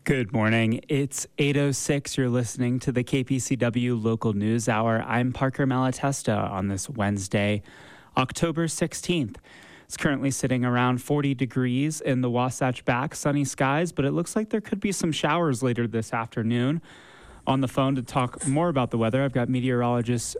Good morning. It's 8:06. You're listening to the KPCW Local News Hour. I'm Parker Malatesta on this Wednesday, October 16th. It's currently sitting around 40 degrees in the Wasatch Back, sunny skies, but it looks like there could be some showers later this afternoon. On the phone to talk more about the weather, I've got meteorologist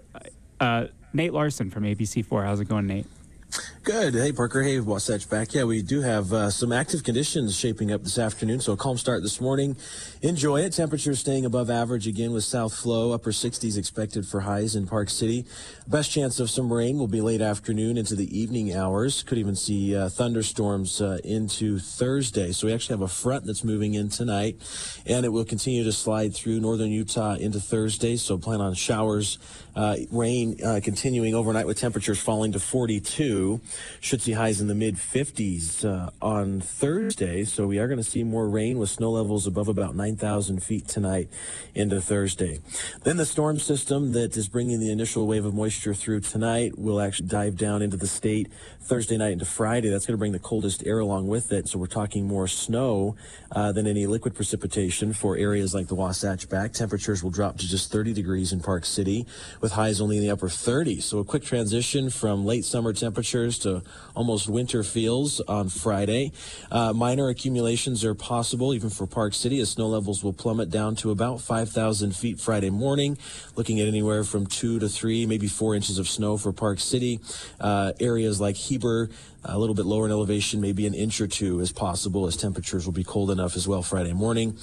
Nate Larson from ABC4. How's it going, Nate? Good. Hey, Parker. Hey, Wasatch Back. Yeah, we do have some active conditions shaping up this afternoon, so a calm start this morning. Enjoy it. Temperatures staying above average again with south flow. Upper 60s expected for highs in Park City. Best chance of some rain will be late afternoon into the evening hours. Could even see thunderstorms into Thursday. So we actually have a front that's moving in tonight, and it will continue to slide through northern Utah into Thursday. So plan on showers, rain continuing overnight with temperatures falling to 42. Should see highs in the mid-50s on Thursday, so we are going to see more rain with snow levels above about 9,000 feet tonight into Thursday. Then the storm system that is bringing the initial wave of moisture through tonight will actually dive down into the state Thursday night into Friday. That's going to bring the coldest air along with it, so we're talking more snow than any liquid precipitation for areas like the Wasatch Back. Temperatures will drop to just 30 degrees in Park City with highs only in the upper 30s. So a quick transition from late summer temperatures to almost winter feels on Friday. Minor accumulations are possible even for Park City as snow levels will plummet down to about 5,000 feet Friday morning. Looking at anywhere from 2 to 3, maybe 4 inches of snow for Park City. Areas like Heber, a little bit lower in elevation, maybe an inch or two is possible as temperatures will be cold enough as well Friday morning.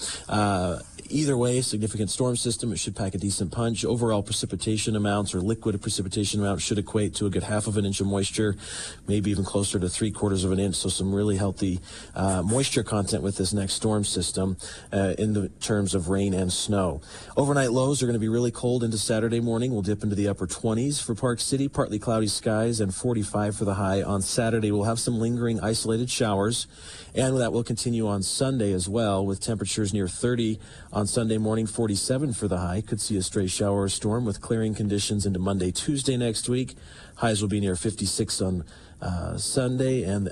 Either way, significant storm system. It should pack a decent punch. Overall precipitation amounts or liquid precipitation amounts should equate to a good half of an inch of moisture, maybe even closer to 3/4 of an inch. So some really healthy moisture content with this next storm system in the terms of rain and snow. Overnight lows are going to be really cold into Saturday morning. We'll dip into the upper 20s for Park City, partly cloudy skies, and 45 for the high. On Saturday, we'll have some lingering isolated showers, and that will continue on Sunday as well with temperatures near 30 on Sunday morning, 47 for the high. Could see a stray shower or storm with clearing conditions into Monday, Tuesday next week. Highs will be near 56 on Sunday and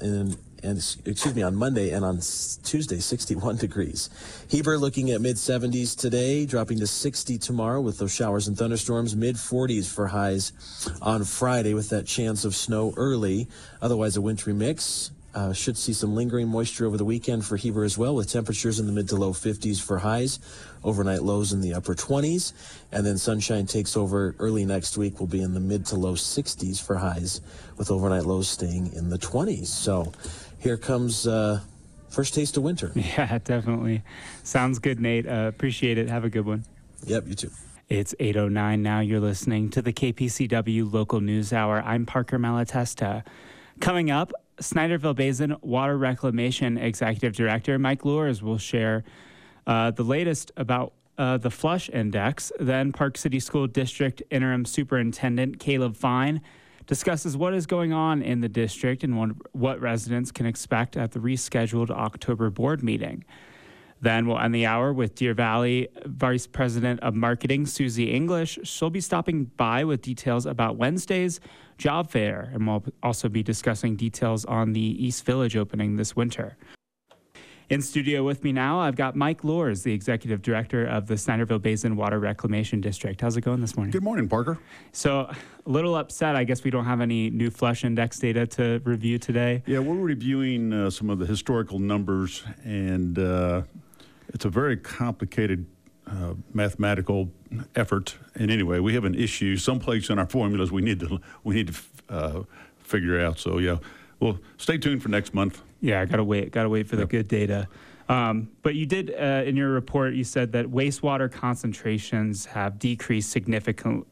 on Monday, and on Tuesday, 61 degrees. Heber looking at mid-70s today, dropping to 60 tomorrow with those showers and thunderstorms. Mid-40s for highs on Friday with that chance of snow early. Otherwise, a wintry mix. Should see some lingering moisture over the weekend for Heber as well, with temperatures in the mid to low 50s for highs, overnight lows in the upper 20s, and then sunshine takes over early next week. Will be in the mid to low 60s for highs, with overnight lows staying in the 20s. So here comes first taste of winter. Yeah, definitely. Sounds good, Nate. Appreciate it. Have a good one. Yep, you too. It's 8:09 now. You're listening to the KPCW Local News Hour. I'm Parker Malatesta. Coming up, Snyderville Basin Water Reclamation Executive Director Mike Luers will share the latest about the flush index. Then Park City School District Interim Superintendent Caleb Fine discusses what is going on in the district and what residents can expect at the rescheduled October board meeting. Then we'll end the hour with Deer Valley Vice President of Marketing, Susie English. She'll be stopping by with details about Wednesday's job fair, and we'll also be discussing details on the East Village opening this winter. In studio with me now, I've got Mike Luers, the Executive Director of the Snyderville Basin Water Reclamation District. How's it going this morning? Good morning, Parker. So a little upset, I guess we don't have any new flush index data to review today. Yeah, we're reviewing some of the historical numbers, and it's a very complicated mathematical effort. And anyway, we have an issue someplace in our formulas we need to figure out. So yeah, well, stay tuned for next month. Yeah, gotta wait for the good data. But you did in your report, you said that wastewater concentrations have decreased significantly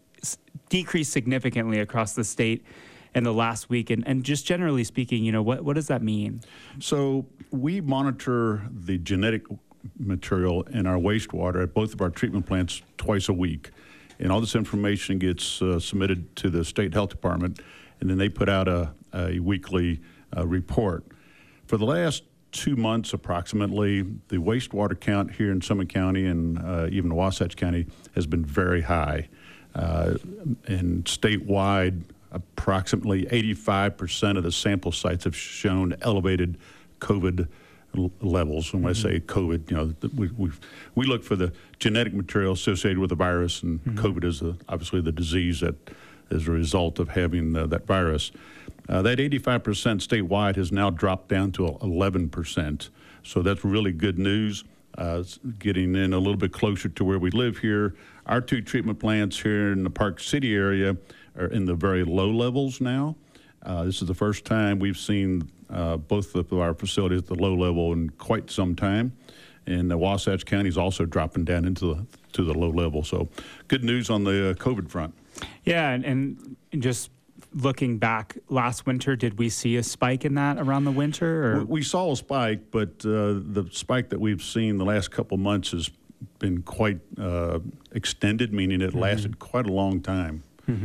across the state in the last week. And just generally speaking, what does that mean? So we monitor the genetic material in our wastewater at both of our treatment plants twice a week. And all this information gets submitted to the state health department, and then they put out a weekly report. For the last 2 months approximately, the wastewater count here in Summit County and even Wasatch County has been very high. And statewide, approximately 85% of the sample sites have shown elevated COVID levels. And when I say COVID, we look for the genetic material associated with the virus, and COVID is obviously the disease that is a result of having that virus. That 85% statewide has now dropped down to 11%. So that's really good news. It's getting in a little bit closer to where we live here. Our 2 treatment plants here in the Park City area are in the very low levels now. This is the first time we've seen both of our facilities at the low level in quite some time. And Wasatch County is also dropping down into the low level. So good news on the COVID front. Yeah, and just looking back last winter, did we see a spike in that around the winter? Or? We saw a spike, but the spike that we've seen the last couple of months has been quite extended, meaning it lasted quite a long time.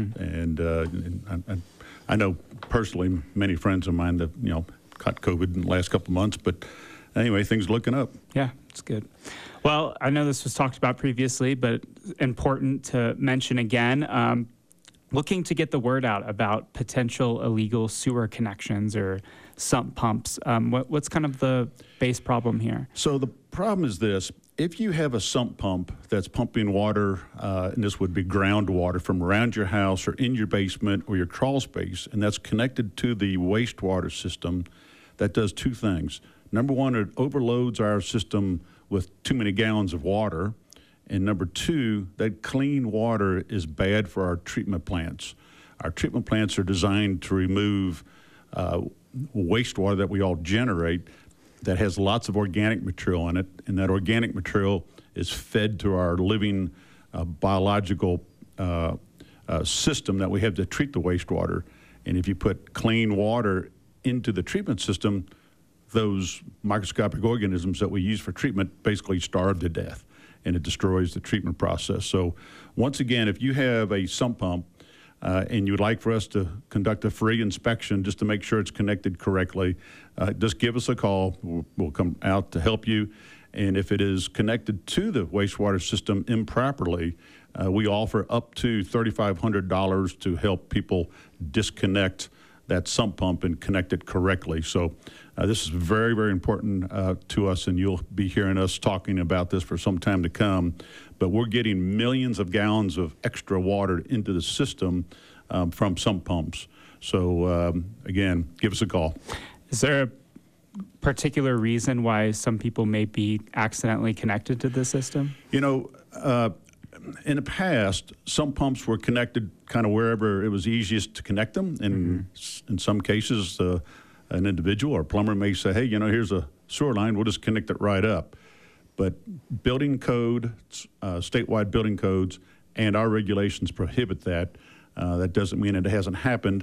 And I know personally many friends of mine that caught COVID in the last couple of months, but anyway, things are looking up. Yeah, it's good. Well, I know this was talked about previously, but important to mention again. Looking to get the word out about potential illegal sewer connections or sump pumps. What's kind of the base problem here? So the problem is this. If you have a sump pump that's pumping water, and this would be groundwater from around your house or in your basement or your crawl space, and that's connected to the wastewater system, that does 2 things. Number 1, it overloads our system with too many gallons of water. And number 2, that clean water is bad for our treatment plants. Our treatment plants are designed to remove wastewater that we all generate that has lots of organic material in it, and that organic material is fed to our living biological system that we have to treat the wastewater. And if you put clean water into the treatment system, those microscopic organisms that we use for treatment basically starve to death, and it destroys the treatment process. So once again, if you have a sump pump and you'd like for us to conduct a free inspection just to make sure it's connected correctly, just give us a call. We'll come out to help you. And if it is connected to the wastewater system improperly, we offer up to $3,500 to help people disconnect that sump pump and connect it correctly. So this is very, very important to us, and you'll be hearing us talking about this for some time to come. But we're getting millions of gallons of extra water into the system from sump pumps. So again, give us a call. Is there a particular reason why some people may be accidentally connected to the system? In the past, sump pumps were connected kind of wherever it was easiest to connect them. And in some cases, an individual or plumber may say, hey, here's a sewer line, we'll just connect it right up. But building code, statewide building codes, and our regulations prohibit that. That doesn't mean it hasn't happened.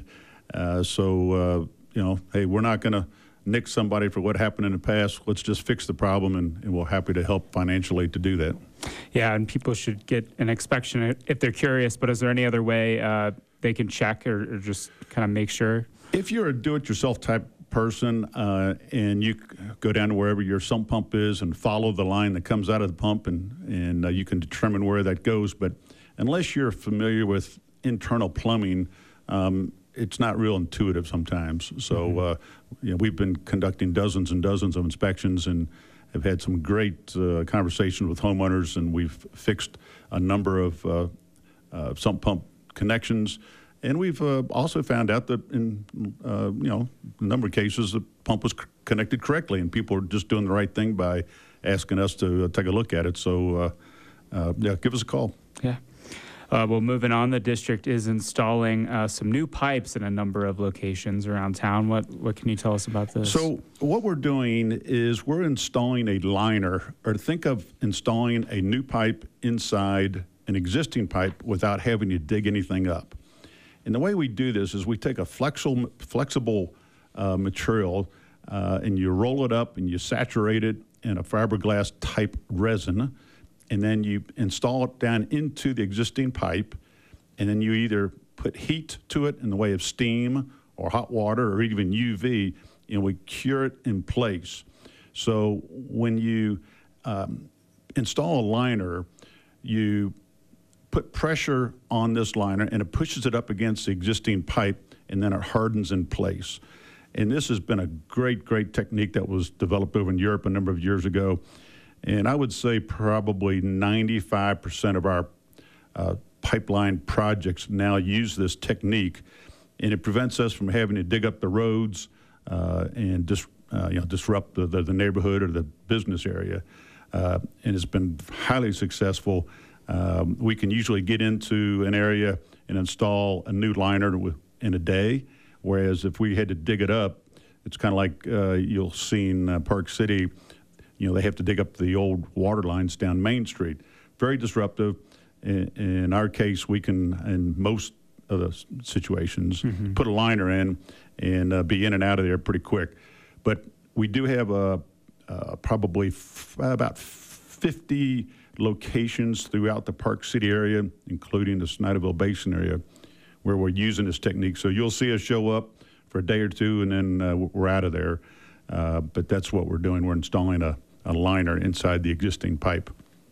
Hey, we're not going to nick somebody for what happened in the past. Let's just fix the problem, and we're happy to help financially to do that. Yeah, and people should get an inspection if they're curious, but is there any other way they can check or just kind of make sure? If you're a do-it-yourself type person and you go down to wherever your sump pump is and follow the line that comes out of the pump, and you can determine where that goes. But unless you're familiar with internal plumbing, it's not real intuitive sometimes. So we've been conducting dozens and dozens of inspections and have had some great conversations with homeowners, and we've fixed a number of sump pump connections. And we've also found out that in a number of cases the pump was connected correctly, and people are just doing the right thing by asking us to take a look at it. So give us a call. Yeah. Well, moving on, the district is installing some new pipes in a number of locations around town. What can you tell us about this? So what we're doing is we're installing a liner, or think of installing a new pipe inside an existing pipe without having to dig anything up. And the way we do this is we take a flexible material and you roll it up and you saturate it in a fiberglass type resin, and then you install it down into the existing pipe, and then you either put heat to it in the way of steam or hot water or even UV, and we cure it in place. So when you install a liner, you put pressure on this liner and it pushes it up against the existing pipe, and then it hardens in place. And this has been a great technique that was developed over in Europe a number of years ago. And I would say probably 95% of our pipeline projects now use this technique, and it prevents us from having to dig up the roads and disrupt the neighborhood or the business area. And it's been highly successful. We can usually get into an area and install a new liner in a day, whereas if we had to dig it up, it's kind of like you'll see in Park City. They have to dig up the old water lines down Main Street. Very disruptive. In our case, we can, in most of the situations, put a liner in and be in and out of there pretty quick. But we do have probably about 50 locations throughout the Park City area, including the Snyderville Basin area, where we're using this technique. So you'll see us show up for a day or two, and then we're out of there. But that's what we're doing. We're installing a liner inside the existing pipe.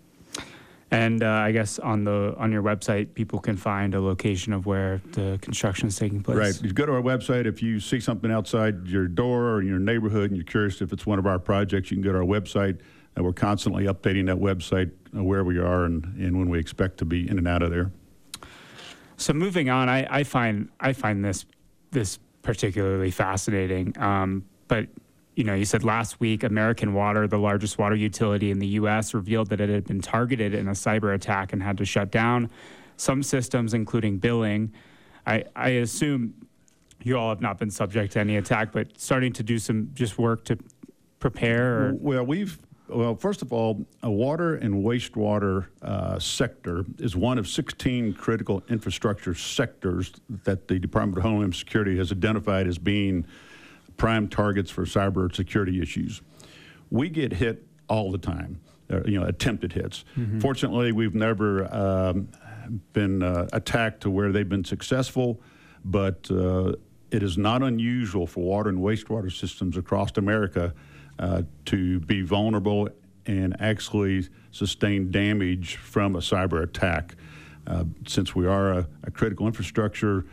And I guess on your website, people can find a location of where the construction is taking place. Right. You go to our website. If you see something outside your door or in your neighborhood and you're curious if it's one of our projects, you can go to our website. We're constantly updating that website where we are and when we expect to be in and out of there. So moving on, I find this particularly fascinating. But you said last week, American Water, the largest water utility in the U.S., revealed that it had been targeted in a cyber attack and had to shut down some systems, including billing. I assume you all have not been subject to any attack, but starting to do some just work to prepare? Well, first of all, a water and wastewater sector is one of 16 critical infrastructure sectors that the Department of Homeland Security has identified as being prime targets for cyber security issues. We get hit all the time, attempted hits. Fortunately, we've never been attacked to where they've been successful, but it is not unusual for water and wastewater systems across America to be vulnerable and actually sustain damage from a cyber attack. Since we are a critical infrastructure,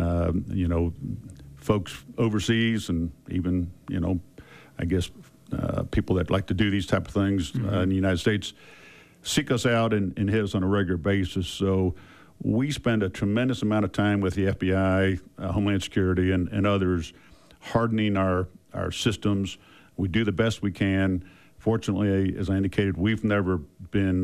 folks overseas and even, I guess people that like to do these type of things in the United States seek us out and hit us on a regular basis. So we spend a tremendous amount of time with the FBI, Homeland Security, and others hardening our systems. We do the best we can. Fortunately, as I indicated, we've never been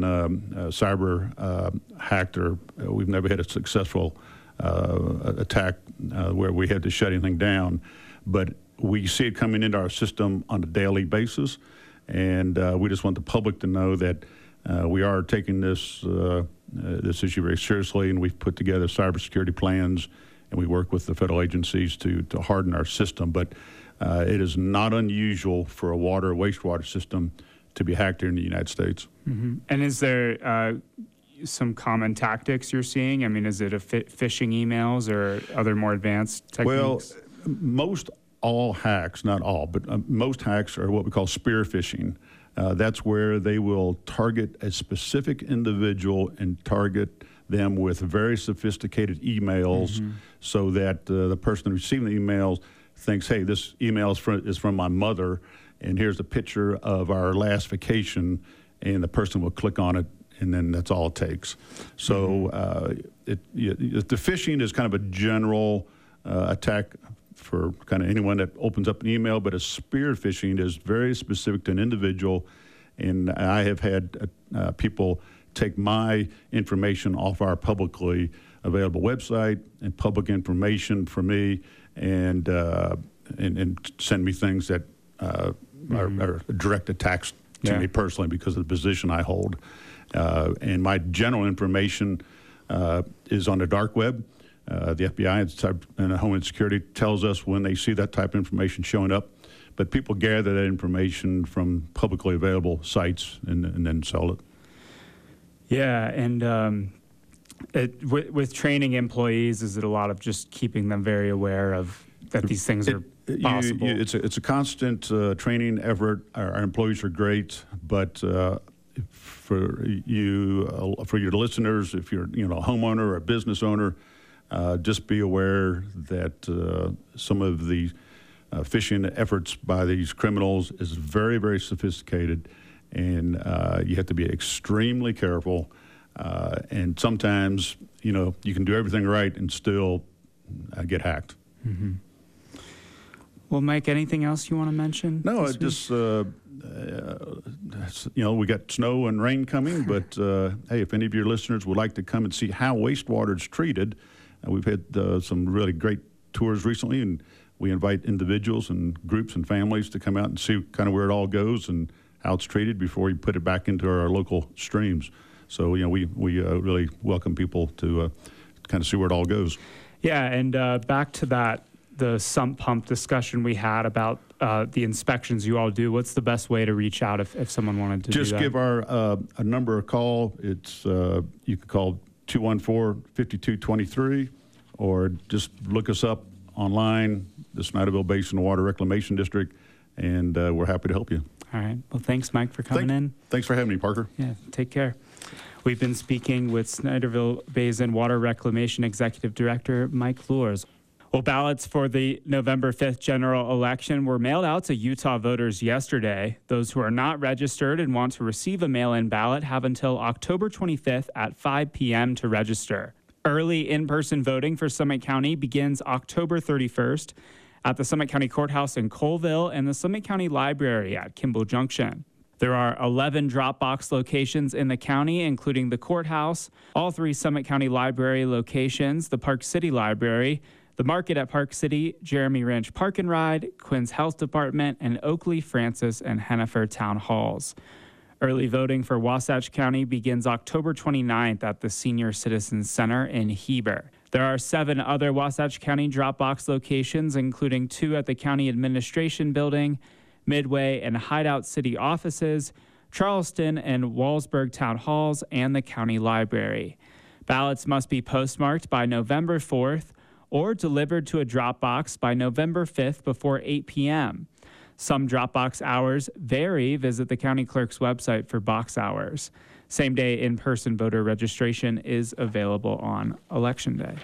cyber hacked, or we've never had a successful attack where we had to shut anything down. But we see it coming into our system on a daily basis, and we just want the public to know that we are taking this issue very seriously, and we've put together cybersecurity plans, and we work with the federal agencies to harden our system. But it is not unusual for a water or wastewater system to be hacked here in the United States. And is there some common tactics you're seeing? I mean, is it phishing emails or other more advanced techniques? Well, most all hacks, not all, but most hacks are what we call spear phishing. That's where they will target a specific individual and target them with very sophisticated emails so that the person receiving the emails thinks, hey, this email is from my mother, and here's a picture of our last vacation, and the person will click on it, and then that's all it takes. So the phishing is kind of a general attack for kind of anyone that opens up an email, but a spear phishing is very specific to an individual, and I have had people take my information off our publicly available website and public information for me, and send me things that are direct attacks to me personally because of the position I hold. And my general information is on the dark web. The FBI and Homeland Security tells us when they see that type of information showing up, but people gather that information from publicly available sites and then sell it. Yeah, and with training employees, is it a lot of just keeping them very aware of that these things are possible? It's a constant training effort. Our employees are great, but for your listeners, if you're a homeowner or a business owner, just be aware that some of the phishing efforts by these criminals is very, very sophisticated, and you have to be extremely careful. And sometimes, you can do everything right and still get hacked. Mm-hmm. Well, Mike, anything else you want to mention? No, it just, we got snow and rain coming, but hey, if any of your listeners would like to come and see how wastewater is treated, we've had some really great tours recently, and we invite individuals and groups and families to come out and see kind of where it all goes and how it's treated before we put it back into our local streams. So, we really welcome people to kind of see where it all goes. Yeah, and back to the sump pump discussion we had about the inspections you all do. What's the best way to reach out if someone wanted to just do that? Give our a number a call. It's you can call 214-5223, or just look us up online, the Snyderville Basin Water Reclamation District, and we're happy to help you. All right. Well, thanks, Mike, for coming in. Thanks for having me, Parker. Yeah, take care. We've been speaking with Snyderville Basin Water Reclamation Executive Director Mike Luers. Well, ballots for the November 5th general election were mailed out to Utah voters yesterday. Those who are not registered and want to receive a mail-in ballot have until October 25th at 5 p.m. to register. Early in-person voting for Summit County begins October 31st at the Summit County Courthouse in Colville and the Summit County Library at Kimball Junction. There are 11 drop-box locations in the county, including the courthouse, all 3 Summit County Library locations, the Park City Library, the Market at Park City, Jeremy Ranch Park and Ride, Quinn's Health Department, and Oakley, Francis, and Hennifer Town Halls. Early voting for Wasatch County begins October 29th at the Senior Citizens Center in Heber. There are 7 other Wasatch County drop-box locations, including 2 at the County Administration Building, Midway and Hideout City offices, Charleston and Wallsburg Town Halls, and the County Library. Ballots must be postmarked by November 4th or delivered to a drop box by November 5th before 8 p.m. Some drop box hours vary. Visit the county clerk's website for box hours. Same-day in-person voter registration is available on Election Day.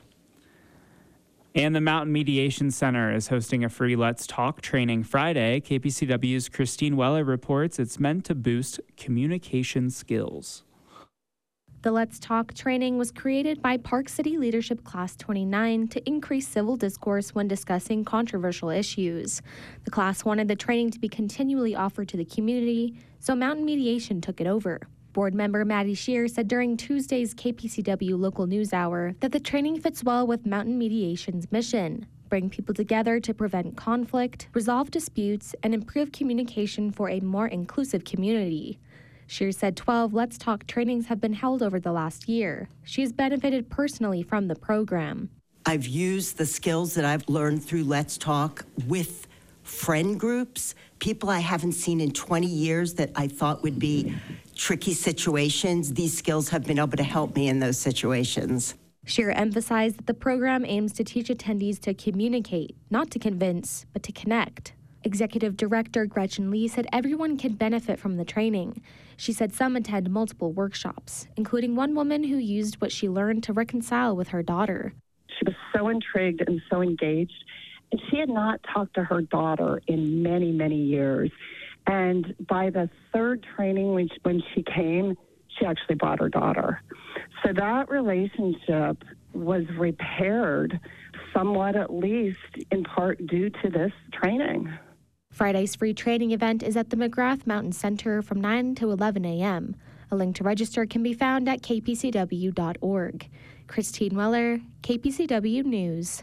And the Mountain Mediation Center is hosting a free Let's Talk training Friday. KPCW's Christine Weller reports it's meant to boost communication skills. The Let's Talk training was created by Park City Leadership Class 29 to increase civil discourse when discussing controversial issues. The class wanted the training to be continually offered to the community, so Mountain Mediation took it over. Board member Maddie Shear said during Tuesday's KPCW Local News Hour that the training fits well with Mountain Mediation's mission: bring people together to prevent conflict, resolve disputes, and improve communication for a more inclusive community. Shear said 12 Let's Talk trainings have been held over the last year. She has benefited personally from the program. I've used the skills that I've learned through Let's Talk with friend groups, people I haven't seen in 20 years that I thought would be tricky situations. These skills have been able to help me in those situations. Shear emphasized that the program aims to teach attendees to communicate, not to convince, but to connect. Executive Director Gretchen Lee said everyone can benefit from the training. She said some attend multiple workshops, including one woman who used what she learned to reconcile with her daughter. She was so intrigued and so engaged, and she had not talked to her daughter in many, many years. And by the 3rd training, when she came, she actually brought her daughter. So that relationship was repaired somewhat, at least in part due to this training. Friday's free training event is at the McGrath Mountain Center from 9 to 11 a.m. A link to register can be found at kpcw.org. Christine Weller, KPCW News.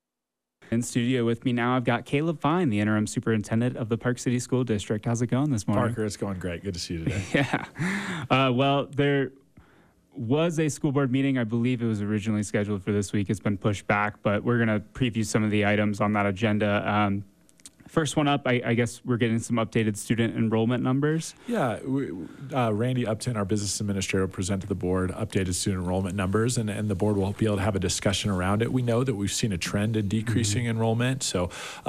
In studio with me now, I've got Caleb Fine, the interim superintendent of the Park City School District. How's it going this morning? Parker, it's going great. Good to see you today. Yeah. Well, there was a school board meeting. I believe it was originally scheduled for this week. It's been pushed back, but we're going to preview some of the items on that agenda. First one up, I guess we're getting some updated student enrollment numbers. Yeah, Randy Upton, our business administrator, presented the board updated student enrollment numbers, and the board will be able to have a discussion around it. We know that we've seen a trend in decreasing enrollment, so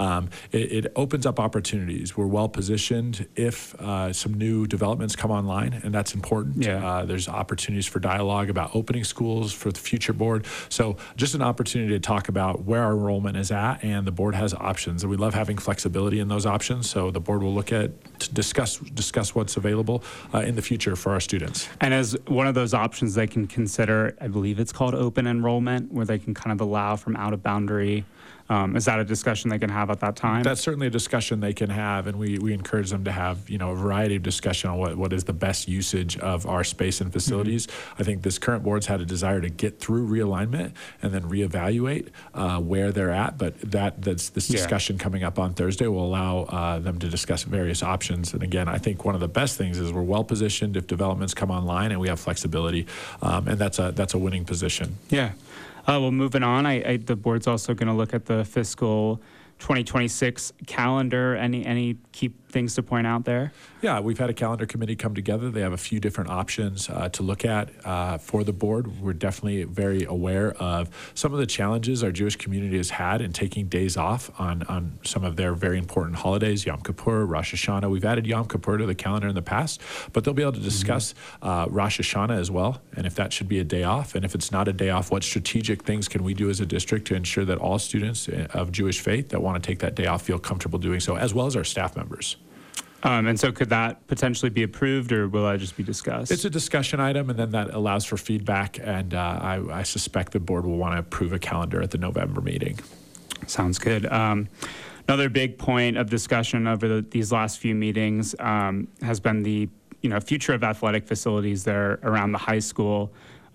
it opens up opportunities. We're well positioned if some new developments come online, and that's important. Yeah. There's opportunities for dialogue about opening schools for the future board. So just an opportunity to talk about where our enrollment is at, and the board has options, and we love having flexibility in those options. So the board will look at to discuss what's available in the future for our students. And as one of those options they can consider, I believe it's called open enrollment, where they can kind of allow from out of boundary. Is that a discussion they can have at that time? That's certainly a discussion they can have, and we encourage them to have a variety of discussion on what is the best usage of our space and facilities. I think this current board's had a desire to get through realignment and then reevaluate where they're at, but that's this discussion coming up on Thursday will allow them to discuss various options. And again, I think one of the best things is we're well positioned if developments come online, and we have flexibility, and that's a winning position. Yeah. Well, moving on, the board's also going to look at the fiscal 2026 calendar. Any key things to point out there? Yeah, we've had a calendar committee come together. They have a few different options to look at for the board. We're definitely very aware of some of the challenges our Jewish community has had in taking days off on some of their very important holidays, Yom Kippur, Rosh Hashanah. We've added Yom Kippur to the calendar in the past, but they'll be able to discuss Rosh Hashanah as well, and if that should be a day off. And if it's not a day off, what strategic things can we do as a district to ensure that all students of Jewish faith that want to take that day off feel comfortable doing so, as well as our staff members. And so could that potentially be approved, or will that just be discussed? It's a discussion item, and then that allows for feedback, and I suspect the board will want to approve a calendar at the November meeting. Sounds good. Another big point of discussion over these last few meetings has been the future of athletic facilities there around the high school.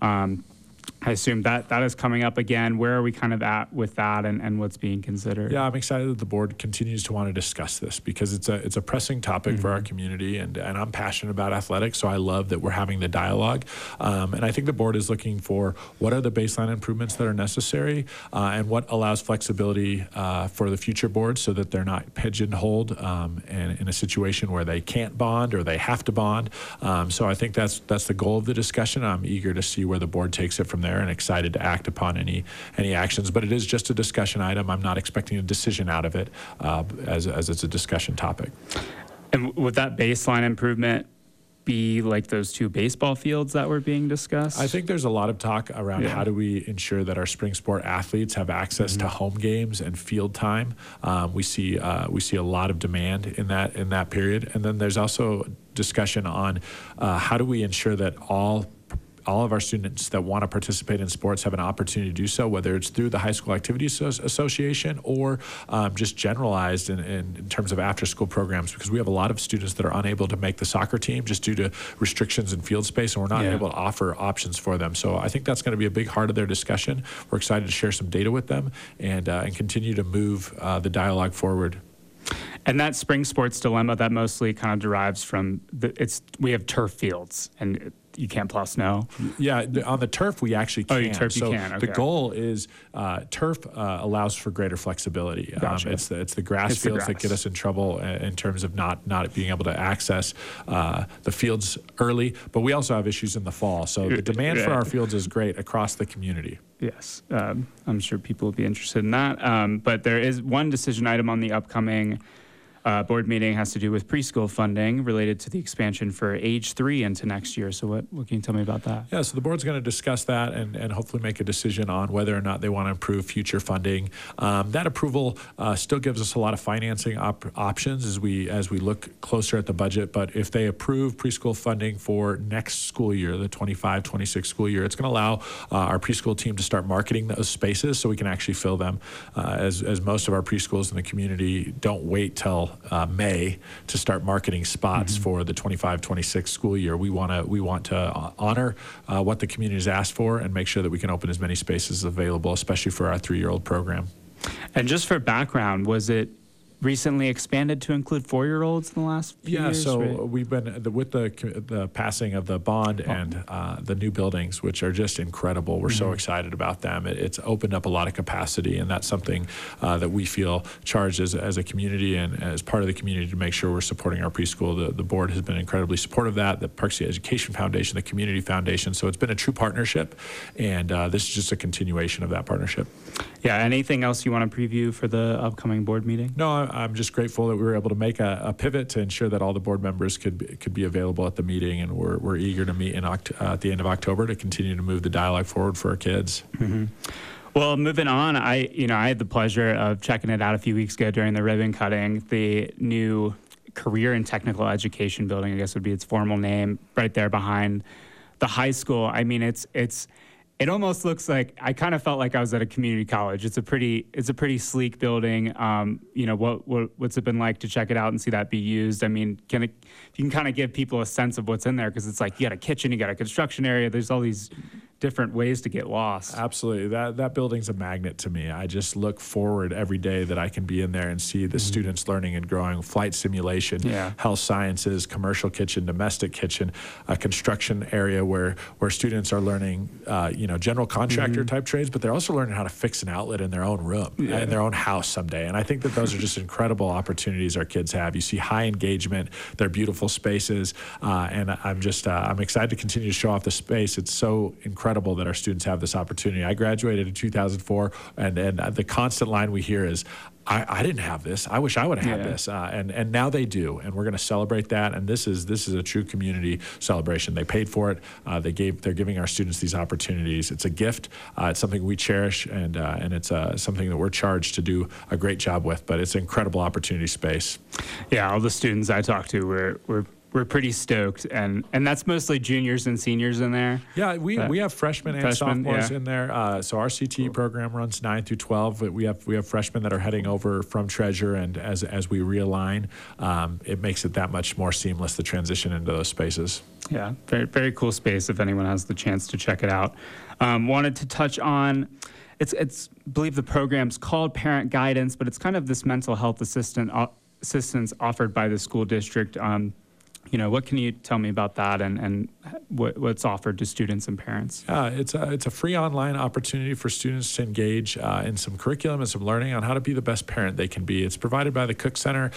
I assume that is coming up again. Where are we kind of at with that, and what's being considered? Yeah, I'm excited that the board continues to want to discuss this because it's a pressing topic for our community, and I'm passionate about athletics, so I love that we're having the dialogue. And I think the board is looking for what are the baseline improvements that are necessary and what allows flexibility for the future board so that they're not pigeonholed and in a situation where they can't bond or they have to bond. So I think that's the goal of the discussion. I'm eager to see where the board takes it from there, and excited to act upon any actions. But it is just a discussion item. I'm not expecting a decision out of it as it's a discussion topic. And would that baseline improvement be like those two baseball fields that were being discussed? I think there's a lot of talk around how do we ensure that our spring sport athletes have access to home games and field time. We see a lot of demand in that period, and then there's also discussion on how do we ensure that all of our students that want to participate in sports have an opportunity to do so, whether it's through the High School Activities Association or just generalized in terms of after-school programs, because we have a lot of students that are unable to make the soccer team just due to restrictions in field space, and we're not able to offer options for them. So I think that's going to be a big part of their discussion. We're excited to share some data with them and continue to move the dialogue forward. And that spring sports dilemma, that mostly kind of derives from we have turf fields, and you can't plow snow. Yeah, on the turf we actually can. Oh, turf you can. Okay. The goal is turf allows for greater flexibility. Gotcha. It's the grass fields that get us in trouble in terms of not being able to access the fields early. But we also have issues in the fall. So the demand for our fields is great across the community. Yes, I'm sure people will be interested in that. But there is one decision item on the upcoming board meeting has to do with preschool funding related to the expansion for age 3 into next year. So what can you tell me about that? Yeah, so the board's going to discuss that and hopefully make a decision on whether or not they want to improve future funding. That approval still gives us a lot of financing options as we look closer at the budget. But if they approve preschool funding for next school year, the 25-26 school year, it's going to allow our preschool team to start marketing those spaces so we can actually fill them. As most of our preschools in the community don't wait till May to start marketing spots for the 25-26 school year. We want to honor what the community has asked for and make sure that we can open as many spaces available, especially for our 3-year-old program. And just for background, was it recently expanded to include 4-year-olds in the last few years. So right? we've been with the passing of the bond and the new buildings, which are just incredible. We're so excited about them. It's opened up a lot of capacity, and that's something that we feel charged as a community and as part of the community to make sure we're supporting our preschool. The board has been incredibly supportive of that. The Park City Education Foundation, the Community Foundation. So it's been a true partnership, and this is just a continuation of that partnership. Yeah. Anything else you want to preview for the upcoming board meeting? No, I'm just grateful that we were able to make a pivot to ensure that all the board members could be available at the meeting, and we're eager to meet at the end of October to continue to move the dialogue forward for our kids. Mm-hmm. Well, moving on, I had the pleasure of checking it out a few weeks ago during the ribbon cutting. The new Career and Technical Education building, I guess would be its formal name, right there behind the high school. I mean, it almost looks like, I kind of felt like I was at a community college. It's a pretty sleek building. What's it been like to check it out and see that be used? I mean, if you can kind of give people a sense of what's in there, because it's like you got a kitchen, you got a construction area, there's all these different ways to get lost. Absolutely. That building's a magnet to me. I just look forward every day that I can be in there and see the students learning and growing. Flight simulation, health sciences, commercial kitchen, domestic kitchen, a construction area where students are learning, general contractor type trades, but they're also learning how to fix an outlet in their own room, in their own house someday. And I think that those are just incredible opportunities our kids have. You see high engagement, they're beautiful spaces, and I'm excited to continue to show off the space. It's so incredible that our students have this opportunity. I graduated in 2004, and the constant line we hear is, I didn't have this. I wish I would have had this. And now they do, and we're going to celebrate that. And this is a true community celebration. They paid for it. They're giving our students these opportunities. It's a gift. It's something we cherish, and it's something that we're charged to do a great job with. But it's an incredible opportunity space. Yeah, all the students I talked to we're pretty stoked, and that's mostly juniors and seniors in there. Yeah, we have freshmen and sophomores in there. So our CTE program runs 9 through 12. But we have freshmen that are heading over from Treasure, and as we realign, it makes it that much more seamless to transition into those spaces. Yeah, very, very cool space if anyone has the chance to check it out. Wanted to touch on, I believe the program's called Parent Guidance, but it's kind of this mental health assistance offered by the school district. What can you tell me about that and what's offered to students and parents? It's a free online opportunity for students to engage in some curriculum and some learning on how to be the best parent they can be. It's provided by the Cook Center,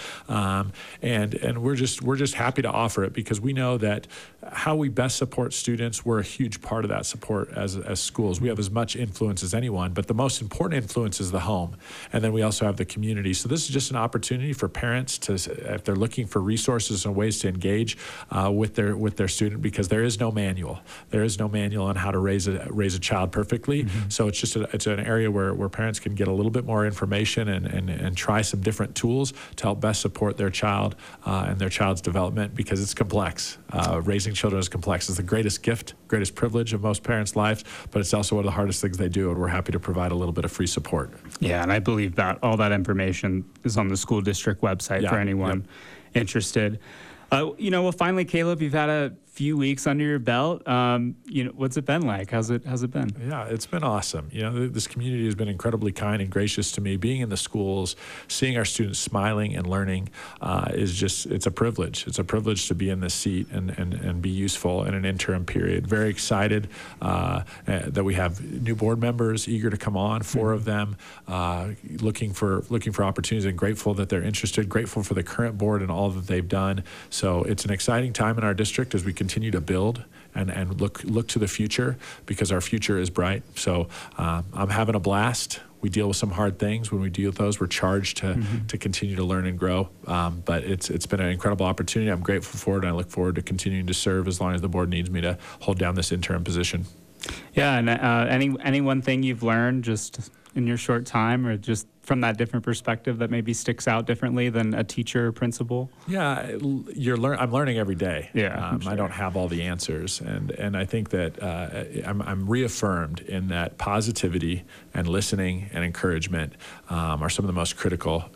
and we're just happy to offer it because we know that how we best support students, we're a huge part of that support as schools. We have as much influence as anyone, but the most important influence is the home, and then we also have the community. So this is just an opportunity for parents to, if they're looking for resources and ways to engage with their student, because there is no manual. There is no manual on how to raise a child perfectly. So it's just it's an area where parents can get a little bit more information and try some different tools to help best support their child and their child's development, because it's complex. Raising children is complex. It's the greatest gift, greatest privilege of most parents' lives, but it's also one of the hardest things they do, and we're happy to provide a little bit of free support. Yeah, and I believe that all that information is on the school district website for anyone interested. Well, finally, Caleb, you've had a few weeks under your belt. What's it been like? How's it been? Yeah, it's been awesome. This community has been incredibly kind and gracious to me. Being in the schools, seeing our students smiling and learning it's a privilege. It's a privilege to be in this seat and be useful in an interim period. Very excited that we have new board members eager to come on, 4 of them, looking for opportunities, and grateful that they're interested, grateful for the current board and all that they've done. So it's an exciting time in our district as we continue to build and look to the future, because our future is bright. So I'm having a blast. We deal with some hard things. When we deal with those, we're charged to continue to learn and grow. But it's been an incredible opportunity. I'm grateful for it, and I look forward to continuing to serve as long as the board needs me to hold down this interim position. Yeah, and any one thing you've learned just in your short time, or just from that different perspective that maybe sticks out differently than a teacher or principal? Yeah, I'm learning every day. Yeah, I don't have all the answers, and I think that I'm reaffirmed in that positivity and listening and encouragement are some of the most critical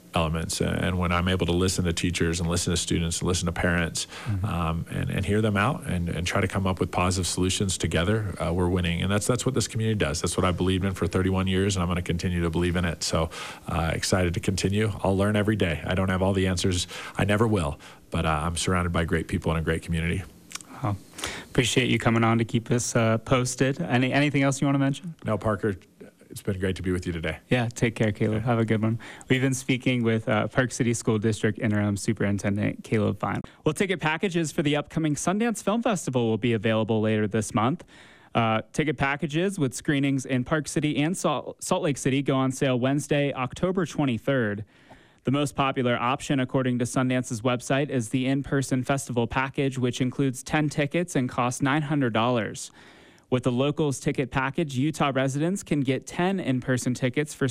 elements. And when I'm able to listen to teachers and listen to students and listen to parents and hear them out and try to come up with positive solutions together, we're winning. And that's what this community does. That's what I believed in for 31 years, and I'm going to continue to believe in it. So excited to continue. I'll learn every day. I don't have all the answers. I never will, but I'm surrounded by great people and a great community. Well, appreciate you coming on to keep us posted. Anything else you want to mention? No, Parker, it's been great to be with you today. Yeah, take care, Caleb. Have a good one. We've been speaking with Park City School District Interim Superintendent Caleb Fine. Well, ticket packages for the upcoming Sundance Film Festival will be available later this month. Ticket packages with screenings in Park City and Salt Lake City go on sale Wednesday, October 23rd. The most popular option, according to Sundance's website, is the in-person festival package, which includes 10 tickets and costs $900. With the locals ticket package, Utah residents can get 10 in-person tickets for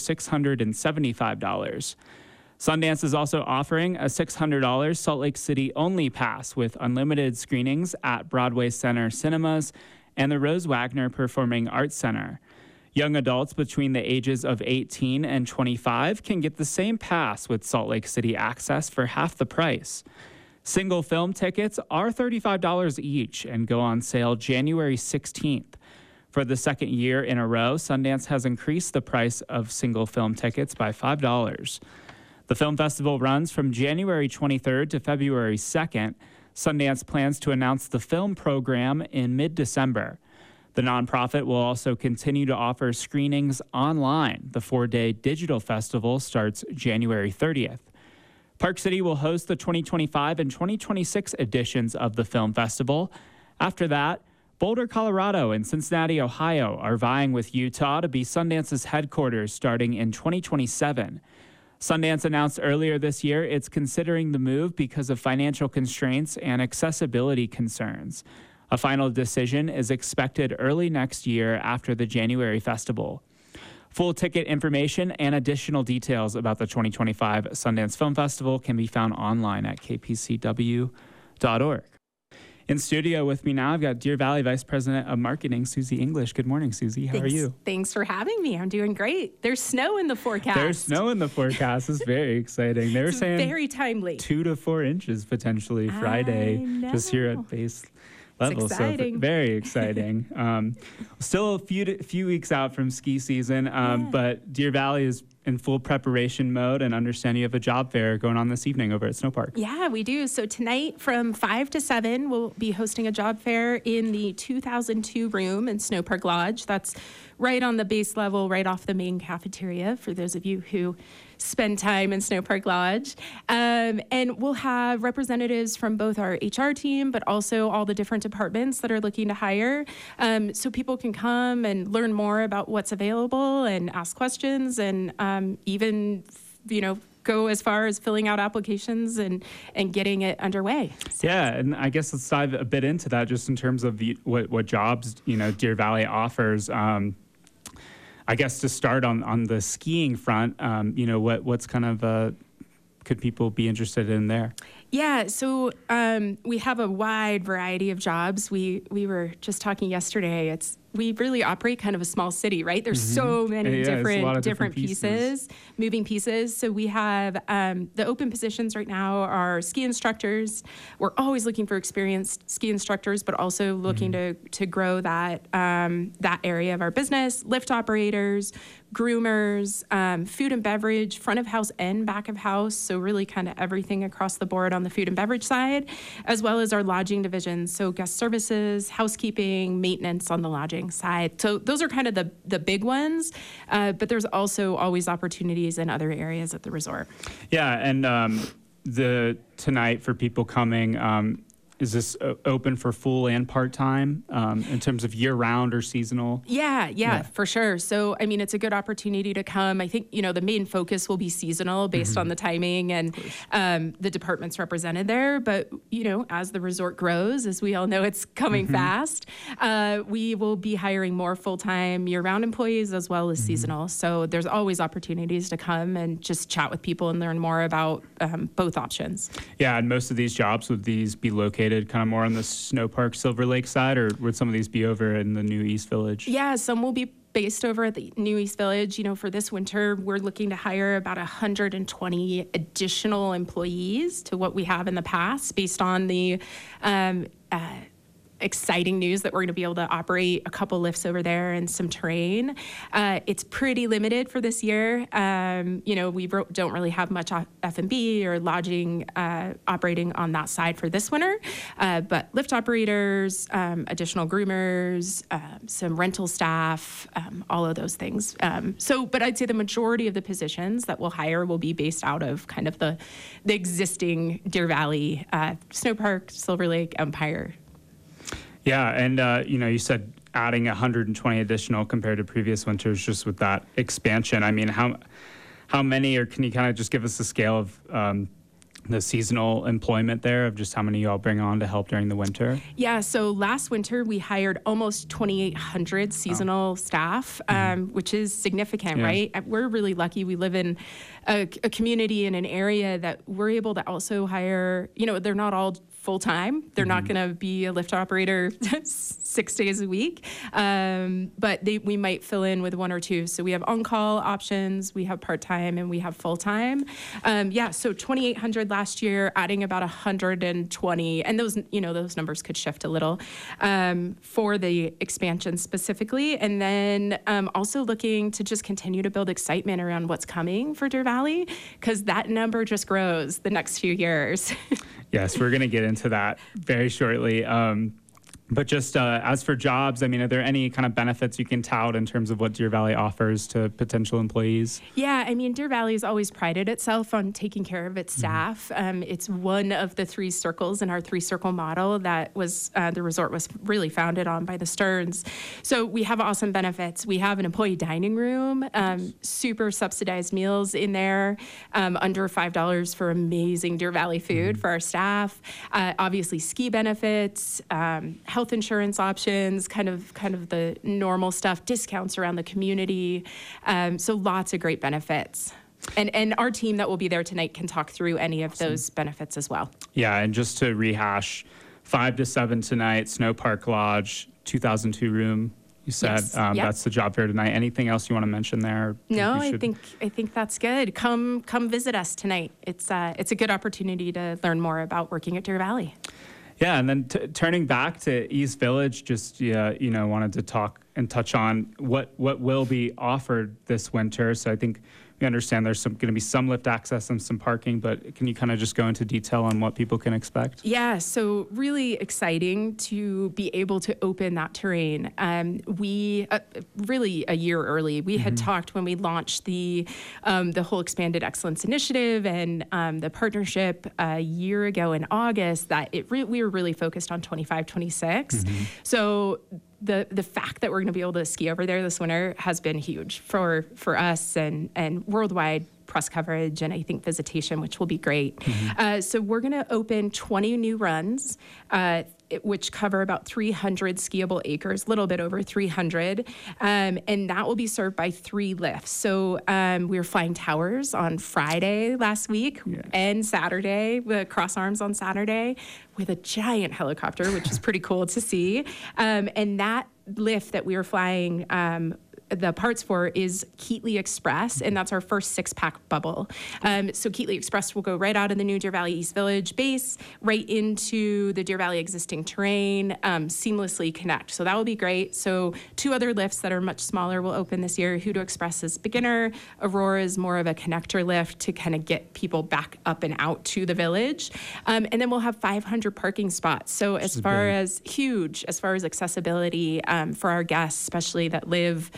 $675. Sundance is also offering a $600 Salt Lake City only pass with unlimited screenings at Broadway Center Cinemas and the Rose Wagner Performing Arts Center. Young adults between the ages of 18 and 25 can get the same pass with Salt Lake City Access for half the price. Single film tickets are $35 each and go on sale January 16th. For the second year in a row, Sundance has increased the price of single film tickets by $5. The film festival runs from January 23rd to February 2nd. Sundance plans to announce the film program in mid-December. The nonprofit will also continue to offer screenings online. The 4-day digital festival starts January 30th. Park City will host the 2025 and 2026 editions of the film festival. After that, Boulder, Colorado, and Cincinnati, Ohio are vying with Utah to be Sundance's headquarters starting in 2027. Sundance announced earlier this year it's considering the move because of financial constraints and accessibility concerns. A final decision is expected early next year after the January festival. Full ticket information and additional details about the 2025 Sundance Film Festival can be found online at kpcw.org. In studio with me now, I've got Deer Valley Vice President of Marketing, Susie English. Good morning, Susie. How are you? Thanks for having me. I'm doing great. There's snow in the forecast. There's snow in the forecast. It's very exciting. They were saying very timely. 2 to 4 inches potentially Friday, just here at base level. It's exciting. So very exciting. Still a few weeks out from ski season, but Deer Valley is in full preparation mode, and understand you have a job fair going on this evening over at Snowpark. Yeah, we do. So tonight from 5 to 7, we'll be hosting a job fair in the 2002 room in Snowpark Lodge. That's right on the base level, right off the main cafeteria, for those of you who spend time in Snowpark Lodge. And we'll have representatives from both our HR team, but also all the different departments that are looking to hire. So people can come and learn more about what's available and ask questions, and even, go as far as filling out applications and getting it underway. So. Yeah, and I guess let's dive a bit into that just in terms of what jobs, Deer Valley offers. I guess to start on the skiing front, what's kind of could people be interested in there? Yeah, so we have a wide variety of jobs. We were just talking yesterday. We really operate kind of a small city, right? There's so many different pieces, moving pieces. So we have the open positions right now are ski instructors. We're always looking for experienced ski instructors, but also looking to grow that area of our business. Lift operators, groomers, food and beverage, front of house and back of house. So really kind of everything across the board on the food and beverage side, as well as our lodging division. So guest services, housekeeping, maintenance on the lodging side. So those are kind of the big ones, but there's also always opportunities in other areas at the resort. Yeah, and tonight for people coming, is this open for full and part-time in terms of year-round or seasonal? Yeah, for sure. So, it's a good opportunity to come. I think, the main focus will be seasonal based on the timing and the departments represented there. But, as the resort grows, as we all know, it's coming fast, we will be hiring more full-time year-round employees as well as seasonal. So there's always opportunities to come and just chat with people and learn more about both options. Yeah, and most of these jobs, would these be located kind of more on the Snowpark Silver Lake side, or would some of these be over in the new East Village? Yeah, some will be based over at the New East Village. For this winter, we're looking to hire about 120 additional employees to what we have in the past based on the exciting news that we're going to be able to operate a couple lifts over there and some terrain. It's pretty limited for this year. We don't really have much F&B or lodging operating on that side for this winter, but lift operators, additional groomers, some rental staff, all of those things. But I'd say the majority of the positions that we'll hire will be based out of kind of the existing Deer Valley, Snow Park, Silver Lake, Empire. Yeah, and you said adding 120 additional compared to previous winters just with that expansion. I mean, how many, or can you kind of just give us a scale of the seasonal employment there, of just how many you all bring on to help during the winter? Yeah, so last winter we hired almost 2,800 seasonal staff, which is significant, right? We're really lucky. We live in a community in an area that we're able to also hire, they're not all full-time. They're not going to be a lift operator 6 days a week, but we might fill in with one or two. So we have on-call options, we have part-time, and we have full-time. So 2,800 last year, adding about 120, and those numbers could shift a little for the expansion specifically. And then also looking to just continue to build excitement around what's coming for Deer Valley, because that number just grows the next few years. Yes, we're going to get into that very shortly. But just as for jobs, I mean, are there any kind of benefits you can tout in terms of what Deer Valley offers to potential employees? Yeah, I mean, Deer Valley has always prided itself on taking care of its staff. It's one of the three circles in our three-circle model that was the resort was really founded on by the Stearns. So we have awesome benefits. We have an employee dining room, super subsidized meals in there, under $5 for amazing Deer Valley food for our staff. Obviously, ski benefits, health insurance options, kind of the normal stuff, discounts around the community. So lots of great benefits. And our team that will be there tonight can talk through any of those benefits as well. Yeah, and just to rehash, 5 to 7 tonight, Snow Park Lodge, 2002 room. You said that's the job fair tonight. Anything else you want to mention there? No, I think that's good. Come visit us tonight. It's a good opportunity to learn more about working at Deer Valley. Yeah, and then turning back to East Village, just wanted to talk and touch on what will be offered this winter. So I think we understand there's going to be some lift access and some parking, but can you kind of just go into detail on what people can expect? Yeah, so really exciting to be able to open that terrain. We really a year early, we had talked when we launched the whole Expanded Excellence Initiative and the partnership a year ago in August that we were really focused on 25, 26. So the fact that we're going to be able to ski over there this winter has been huge for us and worldwide press coverage and I think visitation, which will be great. So we're going to open 20 new runs, which cover about 300 skiable acres, a little bit over 300. And that will be served by 3 lifts. So we were flying towers on Friday last week and Saturday, with cross arms on Saturday with a giant helicopter, which is pretty cool to see. And that lift that we were flying the parts for is Keatley Express, and that's our first 6-pack bubble. So Keatley Express will go right out of the new Deer Valley East Village base, right into the Deer Valley existing terrain, seamlessly connect. So that will be great. So 2 other lifts that are much smaller will open this year. Hoodo Express is beginner. Aurora is more of a connector lift to kind of get people back up and out to the village. And then we'll have 500 parking spots. So as far as accessibility for our guests, especially that live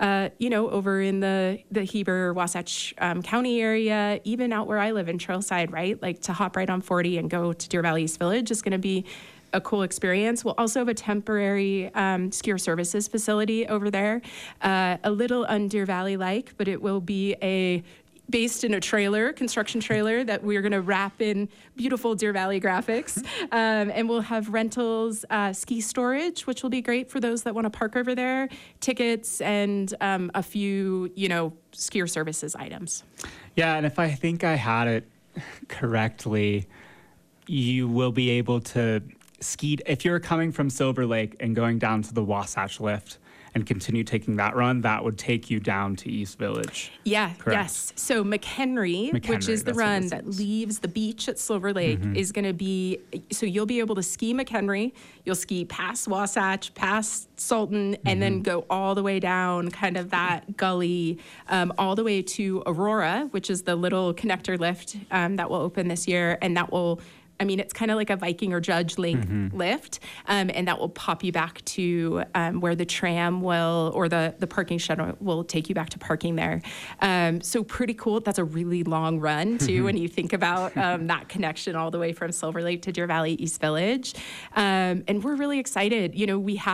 over in the Heber, Wasatch County area, even out where I live in Trailside, right? Like to hop right on 40 and go to Deer Valley East Village is going to be a cool experience. We'll also have a temporary skier services facility over there, a little un-Deer Valley-like, but it will be based in a construction trailer that we're going to wrap in beautiful Deer Valley graphics. And we'll have rentals, ski storage, which will be great for those that want to park over there, tickets, and a few, skier services items. Yeah, and if I think I had it correctly, you will be able to skied, if you're coming from Silver Lake and going down to the Wasatch Lift and continue taking that run, that would take you down to East Village. Yeah, correct? Yes. So McHenry, which is the run that leaves the beach at Silver Lake, is going to be, so you'll be able to ski McHenry, you'll ski past Wasatch, past Sultan, and then go all the way down kind of that gully, all the way to Aurora, which is the little connector lift that will open this year, and that will, I mean, it's kind of like a Viking or Judge Link lift, and that will pop you back to where the tram will, or the parking shed will take you back to parking there. So pretty cool. That's a really long run, too, when you think about that connection all the way from Silver Lake to Deer Valley East Village. And we're really excited. You know,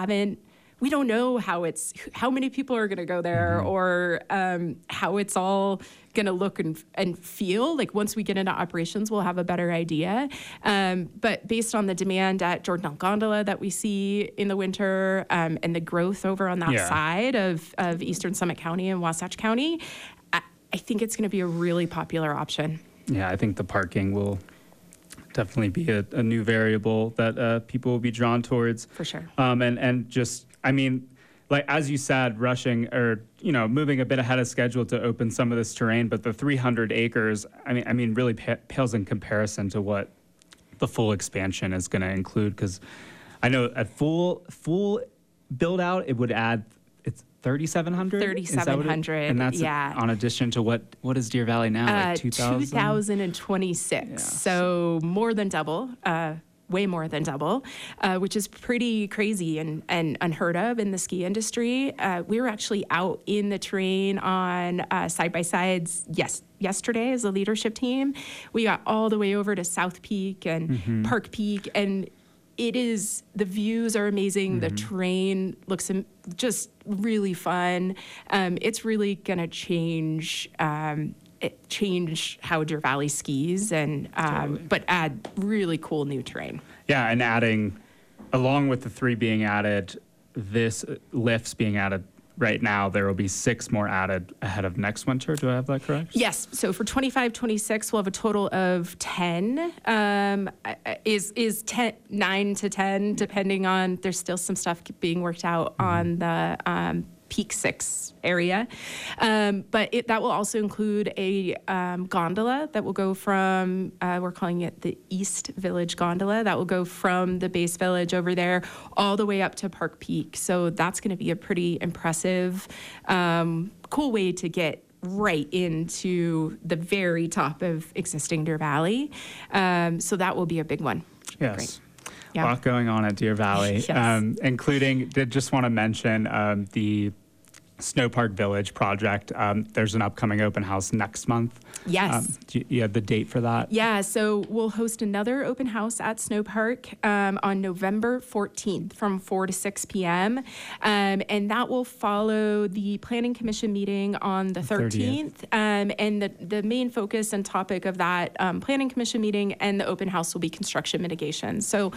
we don't know how many people are going to go there, or how it's all going to look and feel. Like once we get into operations, we'll have a better idea. But based on the demand at Jordan Elk Gondola that we see in the winter, and the growth over on that side of Eastern Summit County and Wasatch County, I think it's going to be a really popular option. Yeah, I think the parking will definitely be a new variable that people will be drawn towards. For sure. And just, I mean, like, as you said, rushing or, moving a bit ahead of schedule to open some of this terrain, but the 300 acres, I mean, really pales in comparison to what the full expansion is going to include. Because I know at full build out, it would add, it's 3,700? 3,700, and that's on addition to what is Deer Valley now, like 2,000? 2,026, yeah. So more than double. Way more than double, which is pretty crazy and unheard of in the ski industry. We were actually out in the terrain on side-by-sides yesterday as a leadership team. We got all the way over to South Peak and Park Peak, and the views are amazing. The terrain looks just really fun. It's really going to change how Deer Valley skis, and but add really cool new terrain. Yeah, and adding, along with the 3 being added, this lifts being added right now, there will be 6 more added ahead of next winter. Do I have that correct? Yes. So for 25-26, we'll have a total of 10. Is 10, 9 to 10, depending on, there's still some stuff being worked out on the Peak 6 area. But that will also include a gondola that will go from, we're calling it the East Village Gondola, that will go from the base village over there all the way up to Park Peak. So that's going to be a pretty impressive, cool way to get right into the very top of existing Deer Valley. So that will be a big one. Yes. Great. A lot going on at Deer Valley, including, did just want to mention the Snow Park Village project. There's an upcoming open house next month. Yes. Do you have the date for that? Yeah, so we'll host another open house at Snow Park on November 14th from 4 to 6 p.m. And that will follow the Planning Commission meeting on the 13th. And the main focus and topic of that Planning Commission meeting and the open house will be construction mitigation. So,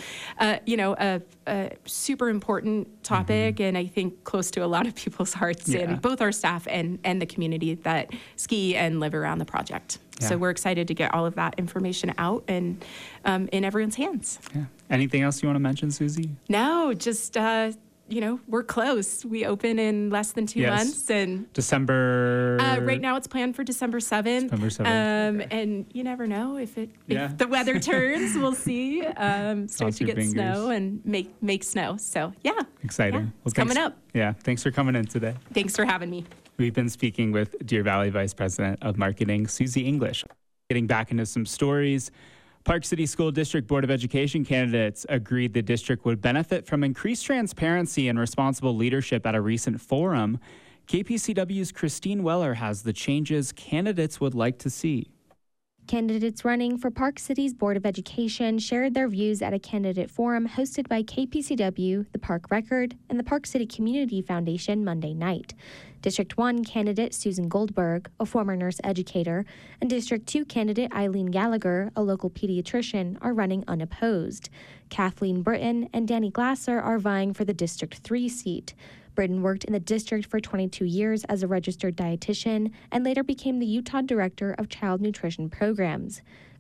a super important topic, and I think close to a lot of people's hearts in both our staff and the community that ski and live around the project. Yeah. So we're excited to get all of that information out and in everyone's hands. Yeah. Anything else you want to mention, Susie? No, just, we're close. We open in less than 2 months. And December? Right now it's planned for December 7th. December 7th. And you never know if the weather turns, we'll see. Start to get snow and make snow. So, yeah. Exciting. Yeah, it's coming up. Yeah. Thanks for coming in today. Thanks for having me. We've been speaking with Deer Valley Vice President of Marketing, Susie English. Getting back into some stories. Park City School District Board of Education candidates agreed the district would benefit from increased transparency and responsible leadership at a recent forum. KPCW's Christine Weller has the changes candidates would like to see. Candidates running for Park City's Board of Education shared their views at a candidate forum hosted by KPCW, the Park Record, and the Park City Community Foundation Monday night. District 1 candidate Susan Goldberg, a former nurse educator, and District 2 candidate Eileen Gallagher, a local pediatrician, are running unopposed. Kathleen Britton and Danny Glasser are vying for the District 3 seat. Britton worked in the district for 22 years as a registered dietitian and later became the Utah Director of Child Nutrition Programs.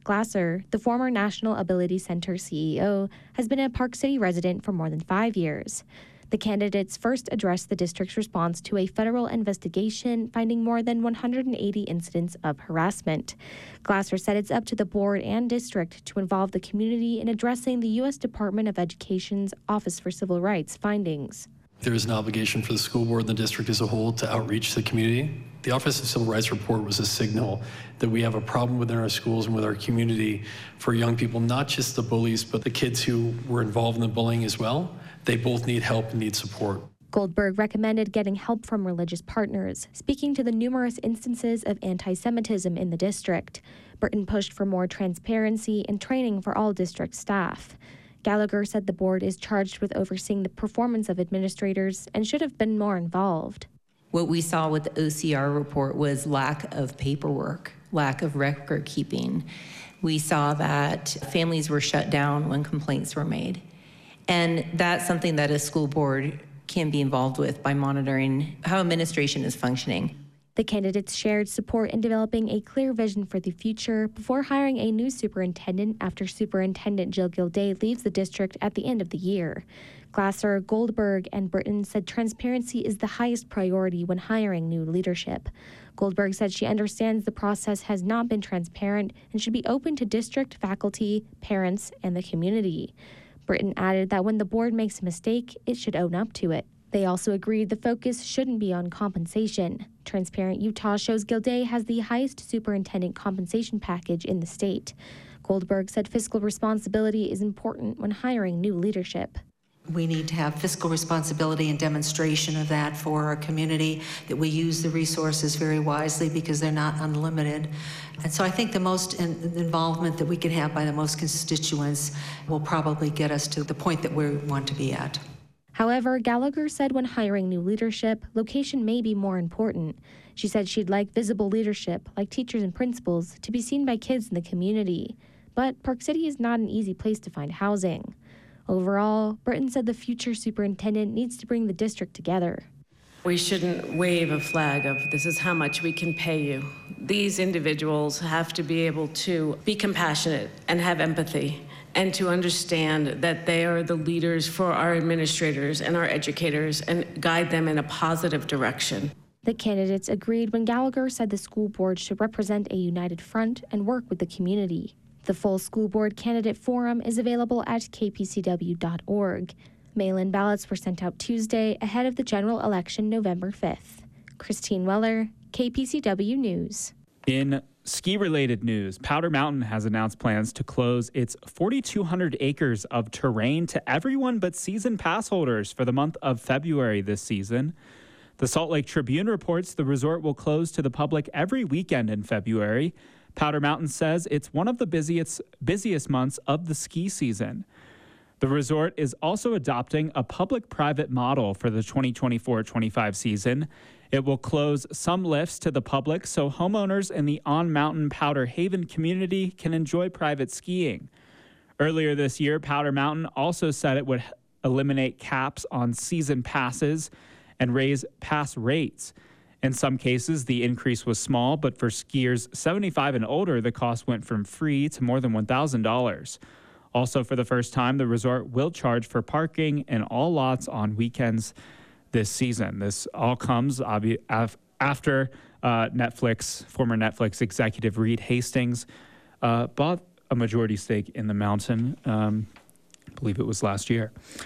Glasser, the former National Ability Center CEO, has been a Park City resident for more than 5 years. The candidates first addressed the district's response to a federal investigation finding more than 180 incidents of harassment. Glasser said it's up to the board and district to involve the community in addressing the U.S. Department of Education's Office for Civil Rights findings. There is an obligation for the school board and the district as a whole to outreach the community. The Office of Civil Rights report was a signal that we have a problem within our schools and with our community for young people, not just the bullies, but the kids who were involved in the bullying as well. They both need help and need support. Goldberg recommended getting help from religious partners, speaking to the numerous instances of anti-Semitism in the district. Burton pushed for more transparency and training for all district staff. Gallagher said the board is charged with overseeing the performance of administrators and should have been more involved. What we saw with the OCR report was lack of paperwork, lack of record keeping. We saw that families were shut down when complaints were made. And that's something that a school board can be involved with by monitoring how administration is functioning. The candidates shared support in developing a clear vision for the future before hiring a new superintendent after Superintendent Jill Gilday leaves the district at the end of the year. Glasser, Goldberg, and Burton said transparency is the highest priority when hiring new leadership. Goldberg said she understands the process has not been transparent and should be open to district, faculty, parents, and the community. Burton added that when the board makes a mistake, it should own up to it. They also agreed the focus shouldn't be on compensation. Transparent Utah shows Gilday has the highest superintendent compensation package in the state. Goldberg said fiscal responsibility is important when hiring new leadership. We need to have fiscal responsibility and demonstration of that for our community, that we use the resources very wisely because they're not unlimited. And so I think the most involvement that we can have by the most constituents will probably get us to the point that we want to be at. However, Gallagher said when hiring new leadership, location may be more important. She said she'd like visible leadership, like teachers and principals, to be seen by kids in the community. But Park City is not an easy place to find housing. Overall, Burton said the future superintendent needs to bring the district together. We shouldn't wave a flag of this is how much we can pay you. These individuals have to be able to be compassionate and have empathy and to understand that they are the leaders for our administrators and our educators and guide them in a positive direction. The candidates agreed when Gallagher said the school board should represent a united front and work with the community. The full school board candidate forum is available at kpcw.org. Mail-in ballots were sent out Tuesday ahead of the general election November 5th. Christine Weller, KPCW News. In ski-related news, Powder Mountain has announced plans to close its 4,200 acres of terrain to everyone but season pass holders for the month of February this season. The Salt Lake Tribune reports the resort will close to the public every weekend in February. Powder Mountain says it's one of the busiest months of the ski season. The resort is also adopting a public-private model for the 2024-25 season. It will close some lifts to the public so homeowners in the on-mountain Powder Haven community can enjoy private skiing. Earlier this year, Powder Mountain also said it would eliminate caps on season passes and raise pass rates. In some cases, the increase was small, but for skiers 75 and older, the cost went from free to more than $1,000. Also, for the first time, the resort will charge for parking in all lots on weekends this season. This all comes after former Netflix executive Reed Hastings bought a majority stake in the mountain. I believe it was last year.